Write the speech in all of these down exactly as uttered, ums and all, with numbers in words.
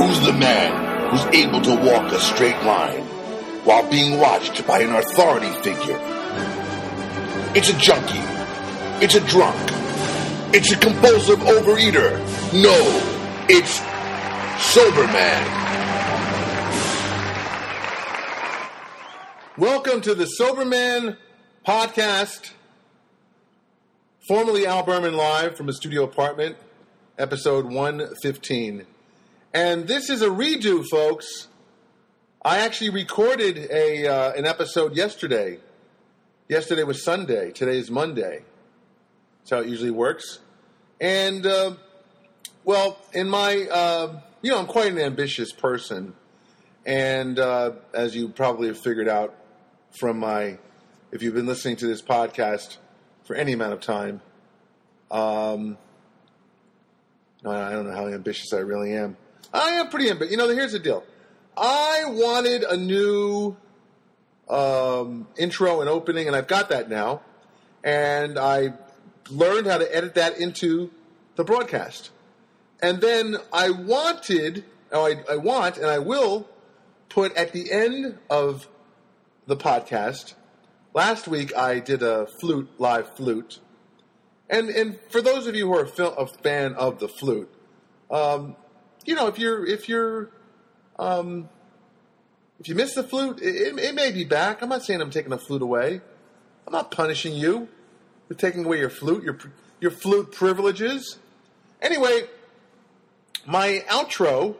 Who's the man who's able to walk a straight line while being watched by an authority figure? It's a junkie. It's a drunk. It's a compulsive overeater. No, it's Sober Man. Welcome to the Sober Man podcast, formerly Al Berman live from a studio apartment, episode one fifteen. And this is a redo, folks. I actually recorded a uh, an episode yesterday. Yesterday was Sunday. Today is Monday. That's how it usually works. And, uh, well, in my, uh, you know, I'm quite an ambitious person. And uh, as you probably have figured out from my, if you've been listening to this podcast for any amount of time, um, I don't know how ambitious I really am. I am pretty ambitious. You know, here's the deal. I wanted a new um, intro and opening, and I've got that now. And I learned how to edit that into the broadcast. And then I wanted, oh, I, I want, and I will put at the end of the podcast. Last week I did a flute, live flute. And and for those of you who are a fan of the flute, um, you know, if you're if you're um, if you miss the flute, it, it may be back. I'm not saying I'm taking the flute away. I'm not punishing you for taking away your flute, your your flute privileges. Anyway, my outro.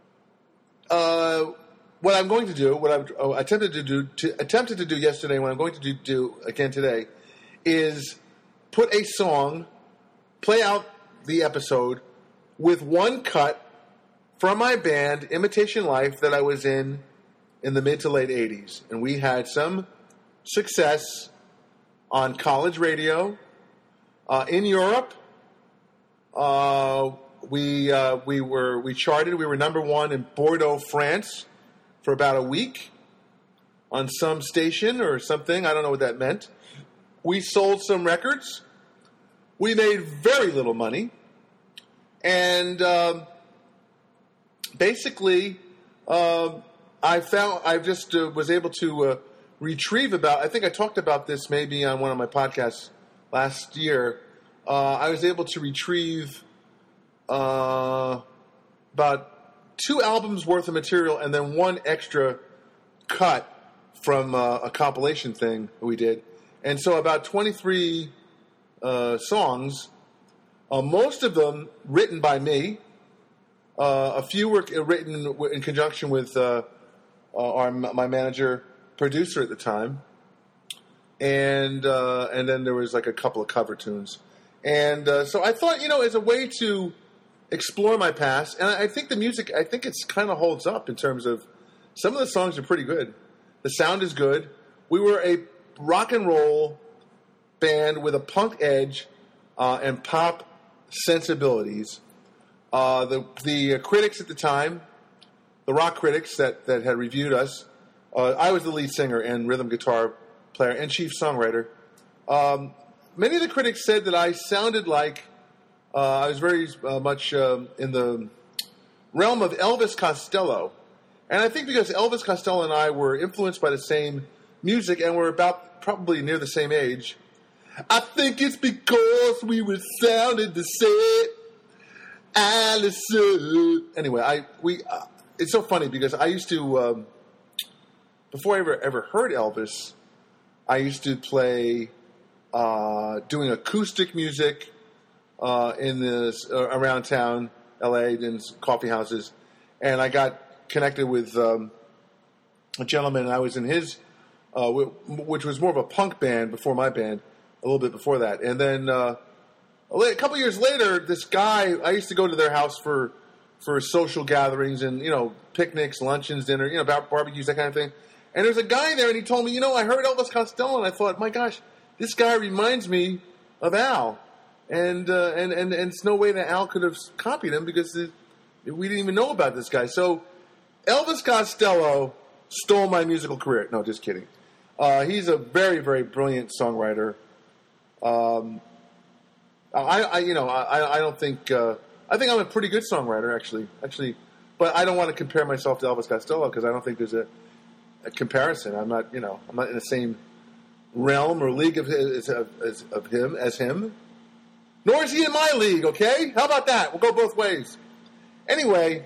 Uh, what I'm going to do, what I've oh, attempted to do, to, attempted to do yesterday, what I'm going to do, do again today, is put a song, play out the episode with one cut from my band, Imitation Life, that I was in in the mid to late eighties. And we had some success on college radio, uh, in Europe. Uh, we uh, we were we charted. We were number one in Bordeaux, France, for about a week on some station or something. I don't know what that meant. We sold some records. We made very little money. And um, basically, uh, I found I just uh, was able to uh, retrieve about, I think I talked about this maybe on one of my podcasts last year. Uh, I was able to retrieve uh, about two albums worth of material and then one extra cut from uh, a compilation thing we did. And so about twenty-three uh, songs, uh, most of them written by me. Uh, a few were written in, in conjunction with uh, uh, our, my manager, producer at the time. And uh, and then there was like a couple of cover tunes. And uh, so I thought, you know, as a way to explore my past, and I think the music, I think it's kind of holds up in terms of some of the songs are pretty good. The sound is good. We were a rock and roll band with a punk edge uh, and pop sensibilities. Uh, the the uh, critics at the time, the rock critics that, that had reviewed us, uh, I was the lead singer and rhythm guitar player and chief songwriter. Um, many of the critics said that I sounded like Uh, I was very uh, much um, in the realm of Elvis Costello. And I think because Elvis Costello and I were influenced by the same music and we're about probably near the same age, I think it's because we were sounded the same. Allison. Anyway, I we uh, it's so funny because I used to, um, before I ever, ever heard Elvis, I used to play uh, doing acoustic music Uh, in this uh, around town, L A, in coffee houses, and I got connected with um, a gentleman. And I was in his, uh, w- which was more of a punk band before my band, a little bit before that. And then uh, a, a couple years later, this guy, I used to go to their house for for social gatherings and you know picnics, luncheons, dinner, you know bar- barbecues, that kind of thing. And there was a guy there, and he told me, you know, I heard Elvis Costello, and I thought, my gosh, this guy reminds me of Al. And, uh, and and and it's no way that Al could have copied him because it, we didn't even know about this guy. So Elvis Costello stole my musical career. No, just kidding. Uh, he's a very, very brilliant songwriter. Um, I, I, you know, I, I don't think. Uh, I think I'm a pretty good songwriter, actually. Actually, but I don't want to compare myself to Elvis Costello because I don't think there's a, a comparison. I'm not, you know, I'm not in the same realm or league of his, as, as, of him as him. Nor is he in my league. Okay, how about that? We'll go both ways. Anyway,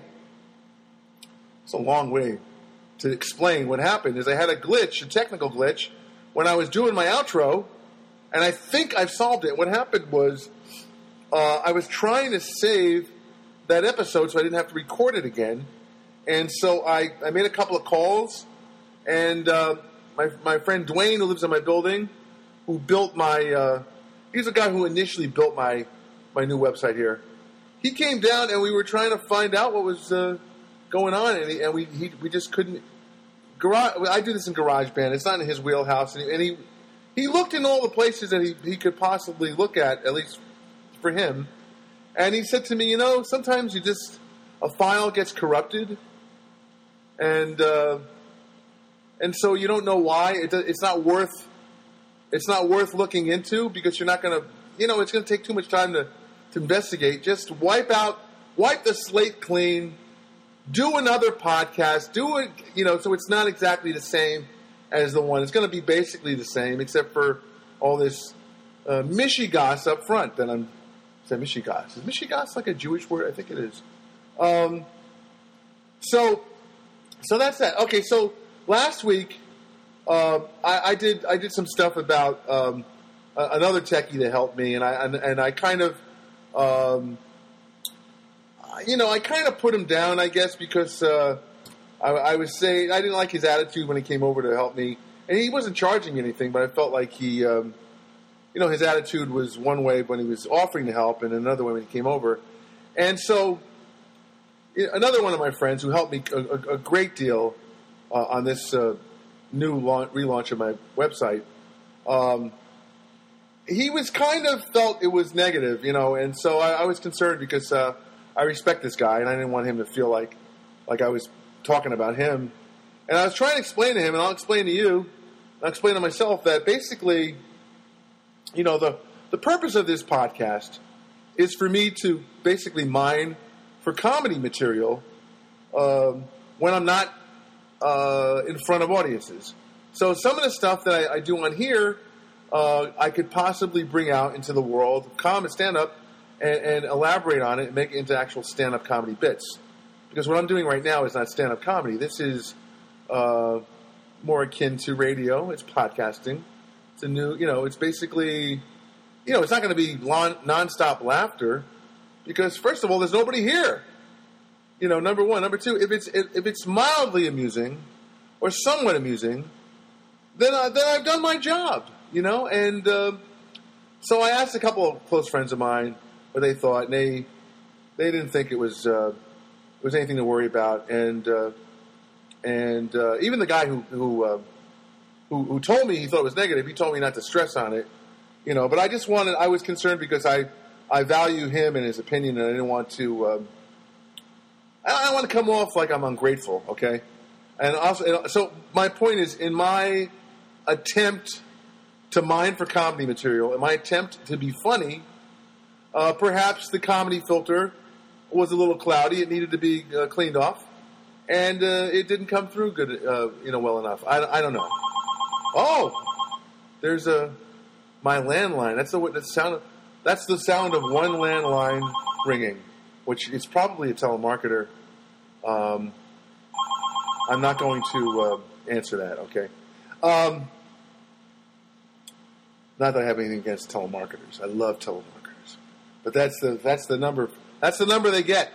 it's a long way to explain what happened. Is I had a glitch, a technical glitch, when I was doing my outro, and I think I've solved it. What happened was uh, I was trying to save that episode so I didn't have to record it again, and so I, I made a couple of calls, and uh, my my friend Dwayne, who lives in my building, who built my, uh, he's the guy who initially built my my new website here. He came down, and we were trying to find out what was uh, going on, and, he, and we he, we just couldn't. Garage, I do this in GarageBand. It's not in his wheelhouse, and he and he, he looked in all the places that he, he could possibly look at, at least for him. And he said to me, you know, sometimes you just a file gets corrupted, and uh, and so you don't know why. It, it's not worth it's not worth looking into because you're not going to, you know, it's going to take too much time to. to investigate. Just wipe out, wipe the slate clean, do another podcast, do it, you know, so it's not exactly the same as the one. It's going to be basically the same, except for all this uh, mishigas up front that I'm, is that mishigas? Is mishigas like a Jewish word? I think it is. Um, so, so that's that. Okay, so last week, uh, I, I did, I did some stuff about um, another techie that helped me, and I, and, and I kind of, Um, you know, I kind of put him down, I guess, because uh, I, I was saying I didn't like his attitude when he came over to help me, and he wasn't charging anything, but I felt like he, um, you know, his attitude was one way when he was offering to help, and another way when he came over, and so another one of my friends who helped me a, a, a great deal uh, on this uh, new launch, relaunch of my website. Um, He was kind of felt it was negative, you know, and so I, I was concerned because uh, I respect this guy, and I didn't want him to feel like like I was talking about him. And I was trying to explain to him, and I'll explain to you, I'll explain to myself that basically, you know, the, the purpose of this podcast is for me to basically mine for comedy material um, when I'm not uh, in front of audiences. So some of the stuff that I, I do on here, Uh, I could possibly bring out into the world of comedy stand-up and, and elaborate on it and make it into actual stand-up comedy bits. Because what I'm doing right now is not stand-up comedy. This is uh, more akin to radio. It's podcasting. It's a new, you know, it's basically, you know, it's not going to be non- non-stop laughter because, first of all, there's nobody here. You know, number one. Number two, if it's if, if it's mildly amusing or somewhat amusing, then, I, then I've done my job. You know, and uh, so I asked a couple of close friends of mine what they thought, and they they didn't think it was uh, it was anything to worry about, and uh, and uh, even the guy who who, uh, who who told me he thought it was negative, he told me not to stress on it, you know. But I just wanted, I was concerned because I I value him and his opinion, and I didn't want to um, I don't want to come off like I'm ungrateful, okay? And also, and so my point is, in my attempt to mine for comedy material, in my attempt to be funny, uh, perhaps the comedy filter was a little cloudy. It needed to be uh, cleaned off, and uh, it didn't come through good, uh, you know, well enough. I, I don't know. Oh, there's a my landline. That's the that sound. That's the sound of one landline ringing, which is probably a telemarketer. Um, I'm not going to uh, answer that. Okay. Um, Not that I have anything against telemarketers. I love telemarketers, but that's the that's the number that's the number they get.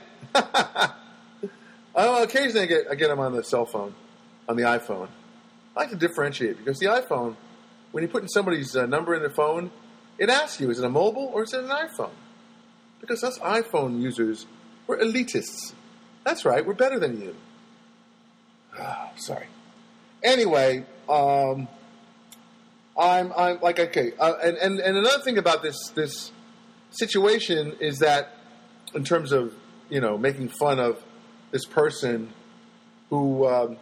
I occasionally I get I get them on the cell phone, on the iPhone. I like to differentiate because the iPhone, when you put in somebody's uh, number in their phone, it asks you, is it a mobile or is it an iPhone? Because us iPhone users, we're elitists. That's right, we're better than you. Oh, sorry. Anyway. Um, I'm, I'm like, okay, uh, and, and, and another thing about this this situation is that in terms of, you know, making fun of this person who, um,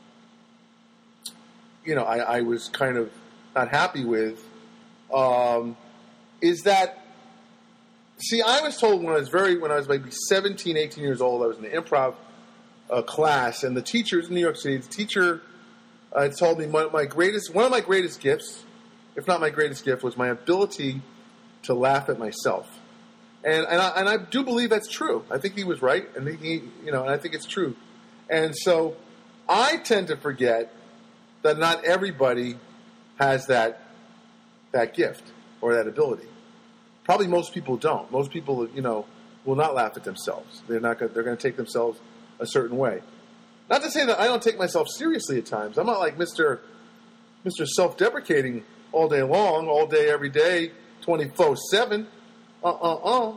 you know, I, I was kind of not happy with, um, is that, see, I was told when I was very, when I was maybe seventeen, eighteen years old, I was in the improv a class, and the teachers in New York City, the teacher uh, told me one of my greatest, one of my greatest gifts, if not my greatest gift, was my ability to laugh at myself. And and I, and I do believe that's true. I think he was right, and he, you know, and I think it's true. And so I tend to forget that not everybody has that that gift or that ability. Probably most people don't. Most people, you know, will not laugh at themselves. They're not. Gonna, they're going to take themselves a certain way. Not to say that I don't take myself seriously at times. I'm not like Mister Mister Self-deprecating all day long, all day, every day, twenty-four seven. Uh-uh-uh.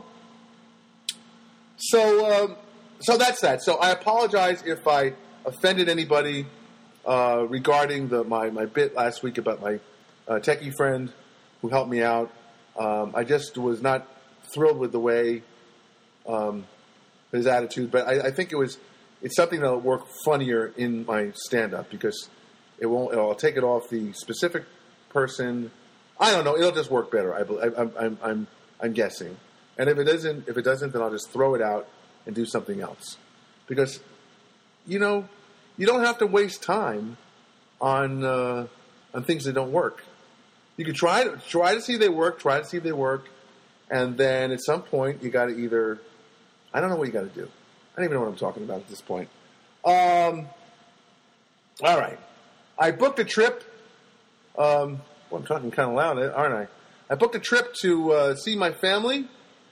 So, um, so that's that. So I apologize if I offended anybody uh, regarding the my, my bit last week about my uh, techie friend who helped me out. Um, I just was not thrilled with the way um, his attitude, but I, I think it was it's something that will work funnier in my stand-up because it won't. I'll take it off the specific person. I don't know. It'll just work better. I, I, I'm, I'm, I'm, I'm guessing. And if it doesn't, if it doesn't, then I'll just throw it out and do something else. Because, you know, you don't have to waste time on uh, on things that don't work. You can try to try to see if they work. Try to see if they work, and then at some point you got to either. I don't know what you got to do. I don't even know what I'm talking about at this point. Um, all right, I booked a trip. Um, well, I'm talking kind of loud, aren't I? I booked a trip to uh, see my family.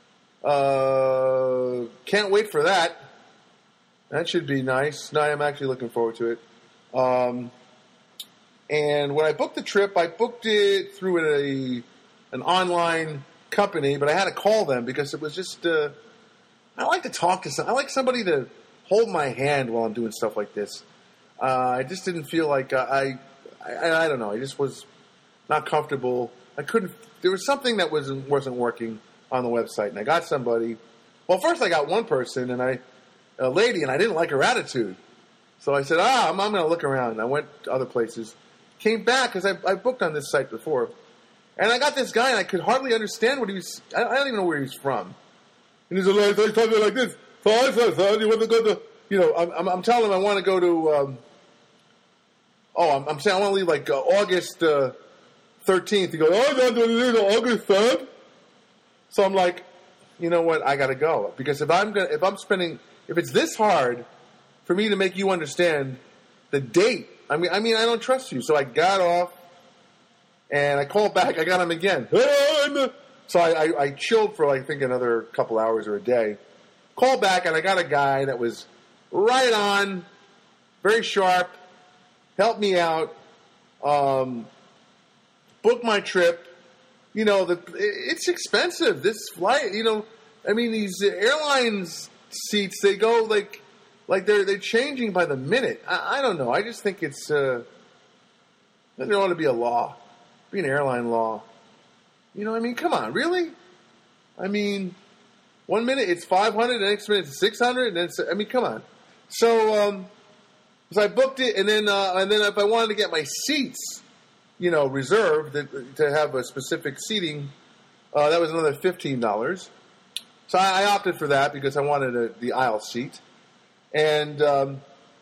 Uh, can't wait for that. That should be nice. No, I'm actually looking forward to it. Um, and when I booked the trip, I booked it through a an online company, but I had to call them because it was just. Uh, I like to talk to some. I like somebody to hold my hand while I'm doing stuff like this. Uh, I just didn't feel like uh, I, I. I don't know. I just was not comfortable. I couldn't. There was something that wasn't wasn't working on the website, and I got somebody. Well, first I got one person, and I, a lady, and I didn't like her attitude. So I said, ah, I'm, I'm going to look around. And I went to other places. Came back because I, I booked on this site before, and I got this guy, and I could hardly understand what he was. I, I don't even know where he's from. And he's like, he's talking like this. So I said, son, you want to go to? You know, I'm, I'm, I'm telling him I want to go to. Um, oh, I'm, I'm saying I want to leave like uh, August. Uh, thirteenth, he goes, oh, no, no, no, no, August third. So I'm like, you know what? I got to go because if I'm gonna, if I'm spending, if it's this hard for me to make you understand the date, I mean, I mean, I don't trust you. So I got off and I called back. I got him again. So I, I, I chilled for like I think another couple hours or a day. Called back and I got a guy that was right on, very sharp, helped me out. Um, Book my trip. You know, the it's expensive. This flight, you know, I mean, these airlines seats, they go like, like they're they're changing by the minute. I, I don't know. I just think it's uh, there ought to be a law, be an airline law. You know, I mean, come on, really? I mean, one minute it's five hundred, the next minute it's six hundred, and then it's, I mean, come on. So, um, so I booked it, and then uh, and then if I wanted to get my seats. You know, reserved to have a specific seating. Uh, that was another fifteen dollars. So I, I opted for that because I wanted a, the aisle seat. And um,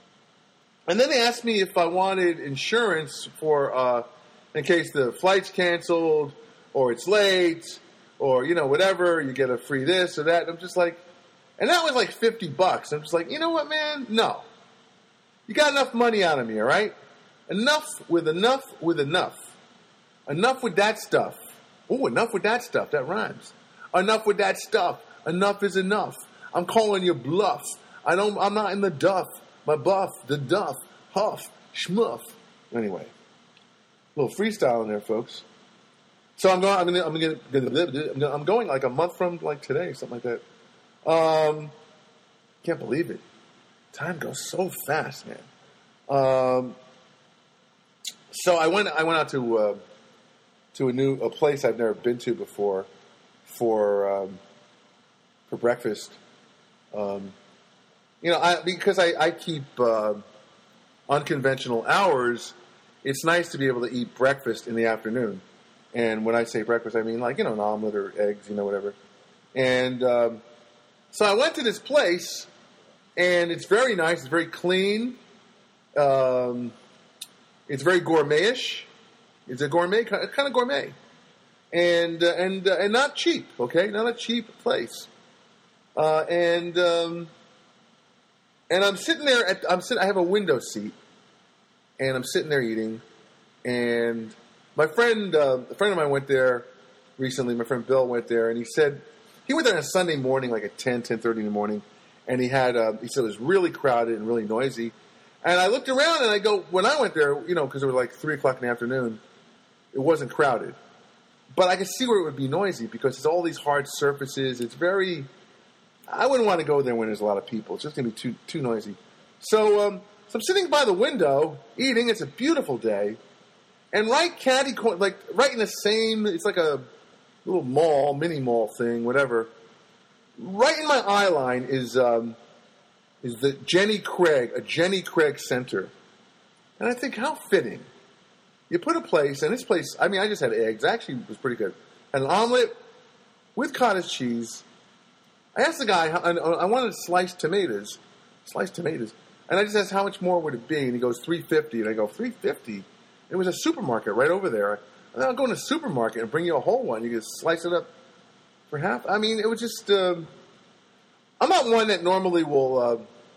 and then they asked me if I wanted insurance for uh, in case the flight's canceled or it's late or, you know, whatever. You get a free this or that. And I'm just like, and that was like fifty bucks. I'm just like, you know what, man? No. You got enough money out of me, all right? Enough with enough with enough. Enough with that stuff. Oh, enough with that stuff. That rhymes. Enough with that stuff. Enough is enough. I'm calling you bluff. I don't. I'm not in the duff. My buff, the duff, huff, schmuff. Anyway, a little freestyle in there, folks. So I'm going. I'm going. I'm going. I'm going like a month from like today, something like that. Um, can't believe it. Time goes so fast, man. Um. So I went. I went out to uh, to a new a place I've never been to before for um, for breakfast. Um, you know, I, because I, I keep uh, unconventional hours. It's nice to be able to eat breakfast in the afternoon. And when I say breakfast, I mean like you know an omelet or eggs, you know whatever. And um, so I went to this place, And it's very nice. It's very clean. Um, it's very gourmet-ish. It's a gourmet, kind of gourmet. And, uh, and, uh, and not cheap, okay? Not a cheap place. Uh, and, um, and I'm sitting there at, I'm sitting, I have a window seat. And I'm sitting there eating. And my friend, uh, a friend of mine went there recently. My friend Bill went there, and he said, he went there on a Sunday morning, like at ten, ten thirty in the morning. And he had, uh, he said it was really crowded and really noisy. And I looked around and I go, when I went there, you know, because it was like three o'clock in the afternoon, it wasn't crowded. But I could see where it would be noisy because it's all these hard surfaces. It's very, I wouldn't want to go there when there's a lot of people. It's just going to be too too noisy. So, um, so I'm sitting by the window eating. It's a beautiful day. And right catty corner, like right in the same, it's like a little mall, mini mall thing, whatever. Right in my eye line is um, is the Jenny Craig, a Jenny Craig Center. And I think, how fitting. You put a place, and this place, I mean, I just had eggs. Actually, it was pretty good. Had an omelet with cottage cheese. I asked the guy, I, I wanted sliced tomatoes. Sliced tomatoes. And I just asked, how much more would it be? And he goes, three fifty. And I go, three fifty? It was a supermarket right over there. And I'll go in a supermarket and bring you a whole one. You can slice it up for half. I mean, it was just, um, I'm not one that normally will uh,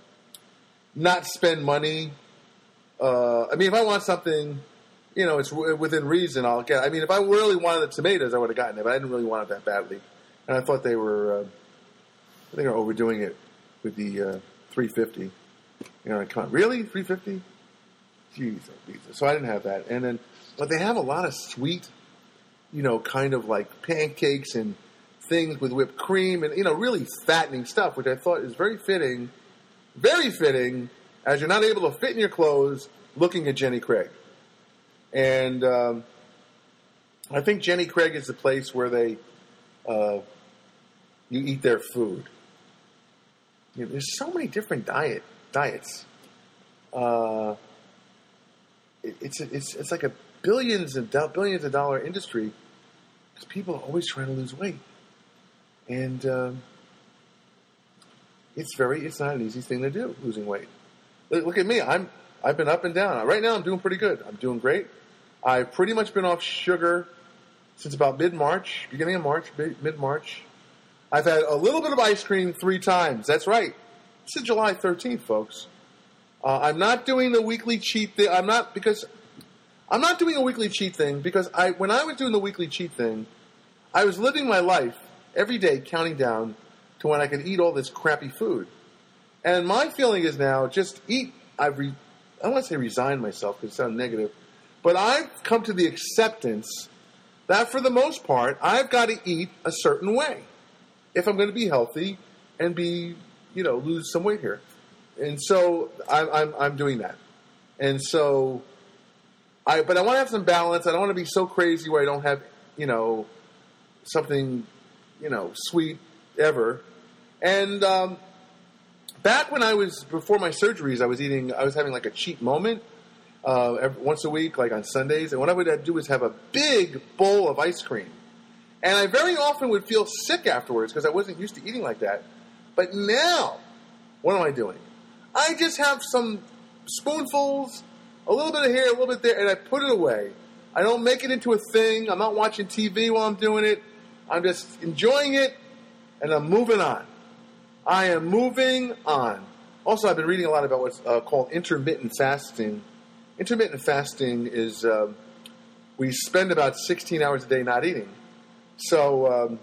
not spend money. Uh, I mean, if I want something, you know, it's within reason, I'll get it. I mean, if I really wanted the tomatoes, I would have gotten it, but I didn't really want it that badly. And I thought they were, uh, I think they were overdoing it with the uh, three fifty. You know, come on, really? three fifty? Jeez, oh, Jesus. So I didn't have that. And then, but they have a lot of sweet, you know, kind of like pancakes and things with whipped cream and, you know, really fattening stuff, which I thought is very fitting, very fitting, as you're not able to fit in your clothes looking at Jenny Craig. And um, I think Jenny Craig is the place where they, uh, you eat their food. You know, there's so many different diet diets. Uh, it, it's it's it's like a billions and do- billions of dollar industry because people are always trying to lose weight, and um, it's very it's not an easy thing to do, losing weight. Look, look at me. I'm I've been up and down. Right now, I'm doing pretty good. I'm doing great. I've pretty much been off sugar since about mid-March, beginning of March, mid-March. I've had a little bit of ice cream three times. That's right. This is July thirteenth, folks. Uh, I'm not doing the weekly cheat thing. I'm not because I'm not doing a weekly cheat thing because I when I was doing the weekly cheat thing, I was living my life every day counting down to when I could eat all this crappy food. And my feeling is now just eat. I've re, I don't want to say resigned myself because it sounds negative, but I've come to the acceptance that for the most part I've got to eat a certain way if I'm going to be healthy and be, you know, lose some weight here. And so I'm, I'm, I'm doing that. And so I, but I want to have some balance. I don't want to be so crazy where I don't have, you know, something, you know, sweet ever. And, um, back when I was, before my surgeries, I was eating, I was having like a cheat moment, uh, every, once a week, like on Sundays. And what I would do is have a big bowl of ice cream. And I very often would feel sick afterwards because I wasn't used to eating like that. But now, what am I doing? I just have some spoonfuls, a little bit of here, a little bit there, and I put it away. I don't make it into a thing. I'm not watching T V while I'm doing it. I'm just enjoying it, and I'm moving on. I am moving on. Also, I've been reading a lot about what's uh, called intermittent fasting. Intermittent fasting is uh, we spend about sixteen hours a day not eating. So, um,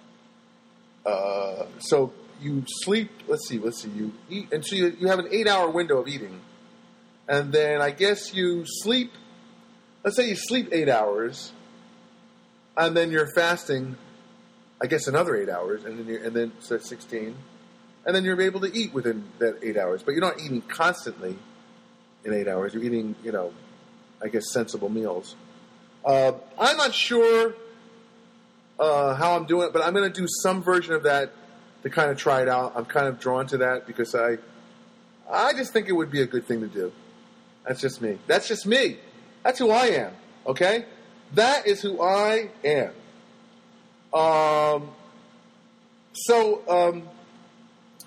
uh, so you sleep. Let's see. Let's see. You eat, and so you, you have an eight-hour window of eating, and then I guess you sleep. Let's say you sleep eight hours, and then you're fasting. I guess another eight hours, and then you're, and then so that's sixteen, and then you're able to eat within that eight hours. But you're not eating constantly in eight hours. You're eating, you know, I guess sensible meals. Uh, I'm not sure. Uh, how I'm doing it, but I'm going to do some version of that to kind of try it out. I'm kind of drawn to that because I, I just think it would be a good thing to do. That's just me. That's just me. That's who I am. Okay, that is who I am. Um, so um,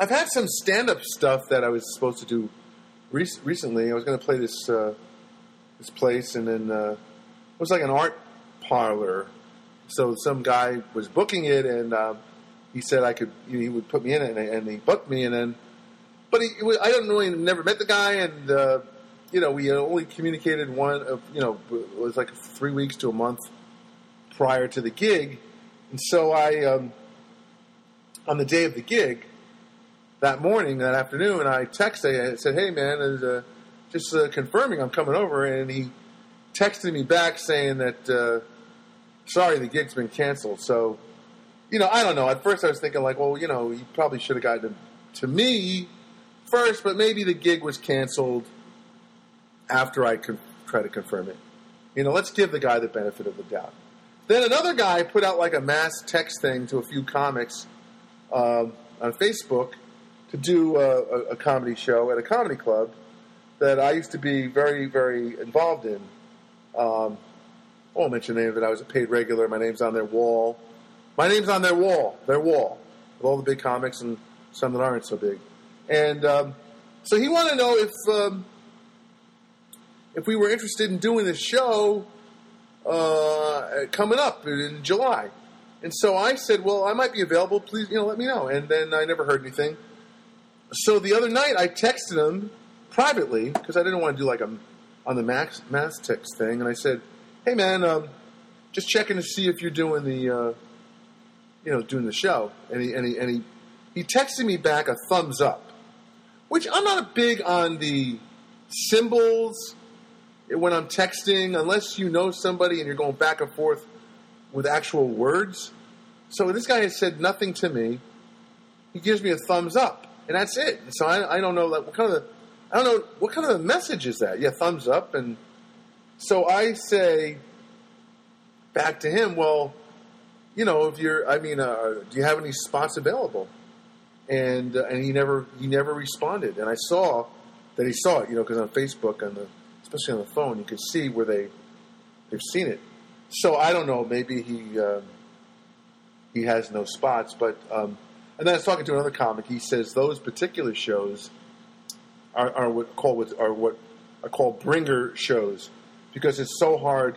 I've had some stand-up stuff that I was supposed to do re- recently. I was going to play this uh, this place, and then uh, it was like an art parlor. So some guy was booking it, and uh, he said I could. You know, he would put me in it, and, and he booked me, and then. But he, it was, I don't really never met the guy, and uh, you know we only communicated one. Of, you know, it was like three weeks to a month prior to the gig, and so I um, on the day of the gig. That morning, that afternoon, I texted. I said, "Hey, man, is, uh, just uh, confirming I'm coming over." And he texted me back saying that, uh, "Sorry, the gig's been canceled." So, you know, I don't know. At first, I was thinking like, well, you know, he probably should have gotten to, to me first, but maybe the gig was canceled after I could try to confirm it. You know, let's give the guy the benefit of the doubt. Then another guy put out like a mass text thing to a few comics um, on Facebook. To do a, a comedy show at a comedy club that I used to be very, very involved in. Um, I won't mention the name of it. I was a paid regular. My name's on their wall. My name's on their wall. Their wall. With all the big comics and some that aren't so big. And um, so he wanted to know if um, if we were interested in doing this show uh, coming up in July. And so I said, well, I might be available. Please, you know, let me know. And then I never heard anything. So the other night, I texted him privately because I didn't want to do like a on the max mass text thing, and I said, "Hey man, um, just checking to see if you're doing the, uh, you know, doing the show." And he and he and he, he texted me back a thumbs up, which I'm not a big on the symbols when I'm texting unless you know somebody and you're going back and forth with actual words. So this guy has said nothing to me. He gives me a thumbs up. And that's it. So I, I don't know like what kind of I don't know what kind of a message is that. Yeah, thumbs up. And so I say back to him, well, you know, if you're, I mean, uh, do you have any spots available? And uh, and he never he never responded. And I saw that he saw it, you know, because on Facebook, on the especially on the phone, you could see where they they've seen it. So I don't know. Maybe he uh, he has no spots, but. Um, And then I was talking to another comic. He says those particular shows are, are what call what are what are called bringer shows because it's so hard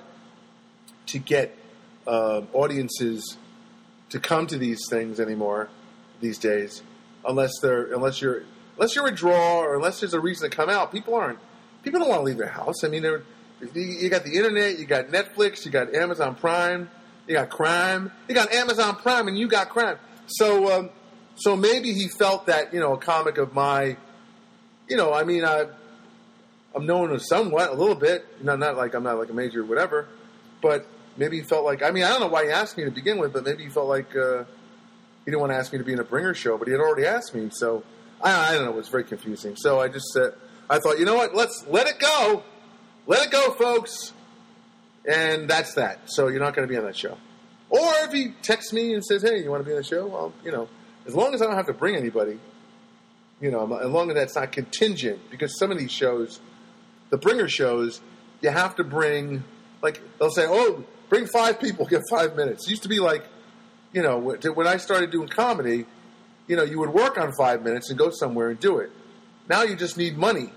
to get uh, audiences to come to these things anymore these days, unless they're unless you're unless you're a draw or unless there's a reason to come out. People aren't people don't want to leave their house. I mean, they're, you got the internet, you got Netflix, you got Amazon Prime, you got crime, you got Amazon Prime, and you got crime. So. Um, So maybe he felt that, you know, a comic of my, you know, I mean, I, I'm known somewhat, a little bit. Not, not like I'm not like a major whatever. But maybe he felt like, I mean, I don't know why he asked me to begin with, but maybe he felt like uh, he didn't want to ask me to be in a bringer show, but he had already asked me. So, I, I don't know, it was very confusing. So I just said, I thought, you know what, let's let it go. Let it go, folks. And that's that. So you're not going to be on that show. Or if he texts me and says, hey, you want to be on the show? Well, you know. As long as I don't have to bring anybody, you know, as long as that's not contingent, because some of these shows, the bringer shows, you have to bring, like, they'll say, oh, bring five people, get five minutes. It used to be like, you know, when I started doing comedy, you know, you would work on five minutes and go somewhere and do it. Now you just need money,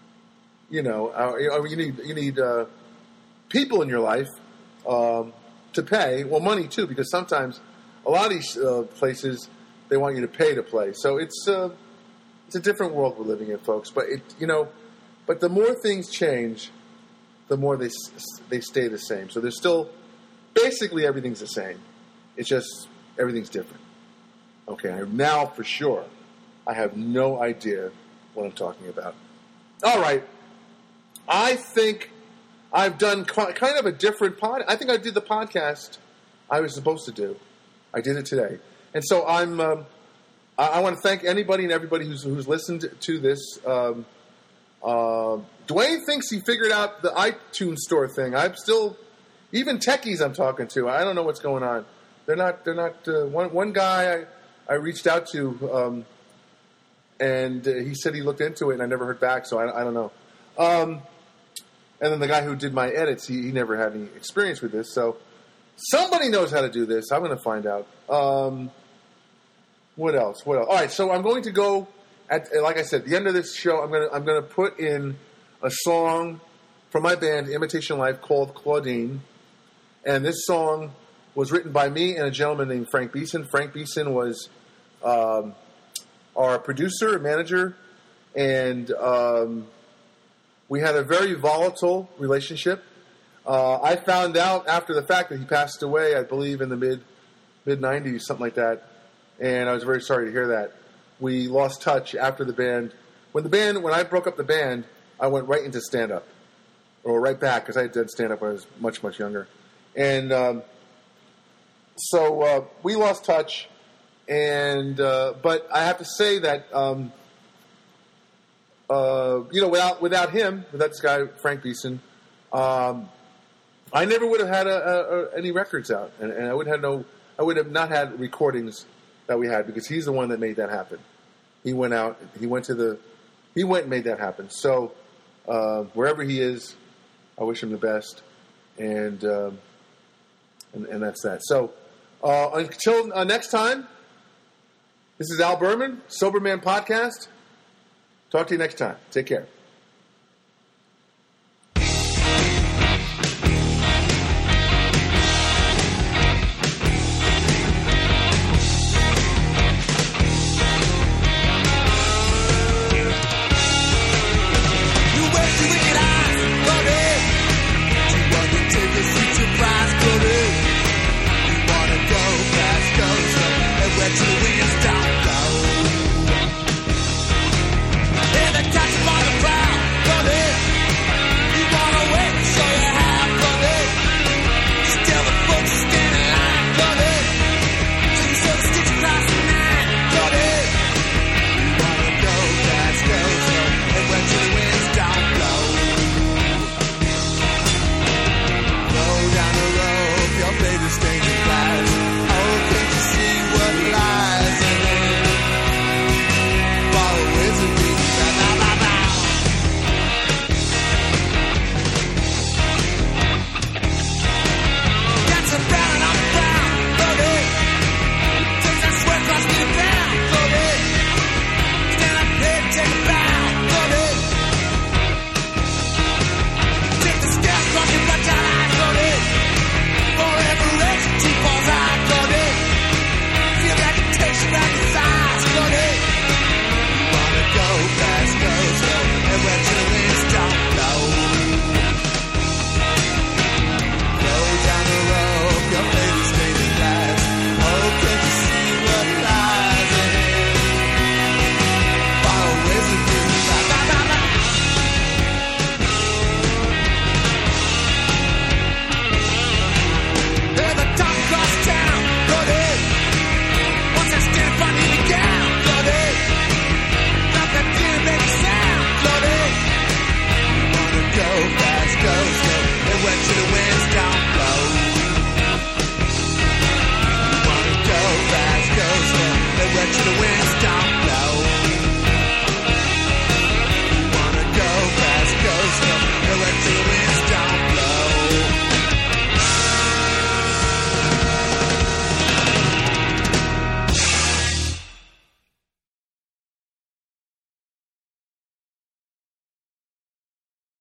you know, uh, you need you need uh, people in your life um, to pay. Well, money too, because sometimes a lot of these uh, places, they want you to pay to play. So it's uh, it's a different world we're living in, folks. But it, you know, but the more things change, the more they they stay the same. So there's still basically everything's the same. It's just everything's different. Okay, now for sure, I have no idea what I'm talking about. All right, I think I've done kind of a different pod. I think I did the podcast I was supposed to do. I did it today. And so I'm. Um, I, I want to thank anybody and everybody who's who's listened to this. Um, uh, Dwayne thinks he figured out the iTunes store thing. I'm still, even techies I'm talking to. I don't know what's going on. They're not. They're not. Uh, one one guy I, I reached out to, um, and uh, he said he looked into it, and I never heard back. So I, I don't know. Um, and then the guy who did my edits, he, he never had any experience with this. So somebody knows how to do this. I'm going to find out. Um, What else? What else? All right, so I'm going to go at like I said, at the end of this show, I'm gonna I'm gonna put in a song from my band Imitation Life called Claudine, and this song was written by me and a gentleman named Frank Beeson. Frank Beeson was um, our producer, manager, and um, we had a very volatile relationship. Uh, I found out after the fact that he passed away, I believe in the mid mid nineties, something like that, and I was very sorry to hear that. We lost touch after the band. When the band, when I broke up the band, I went right into stand up, or right back because I did stand up when I was much much younger, and. Um, So uh, we lost touch, and uh, but I have to say that um, uh, you know without without him, without this guy Frank Beeson, um, I never would have had a, a, a, any records out, and, and I would have no, I would have not had recordings that we had because he's the one that made that happen. He went out, he went to the, he went and made that happen. So uh, wherever he is, I wish him the best, and uh, and, and that's that. So. Uh, until uh, next time, this is Al Berman, Sober Man Podcast. Talk to you next time. Take care.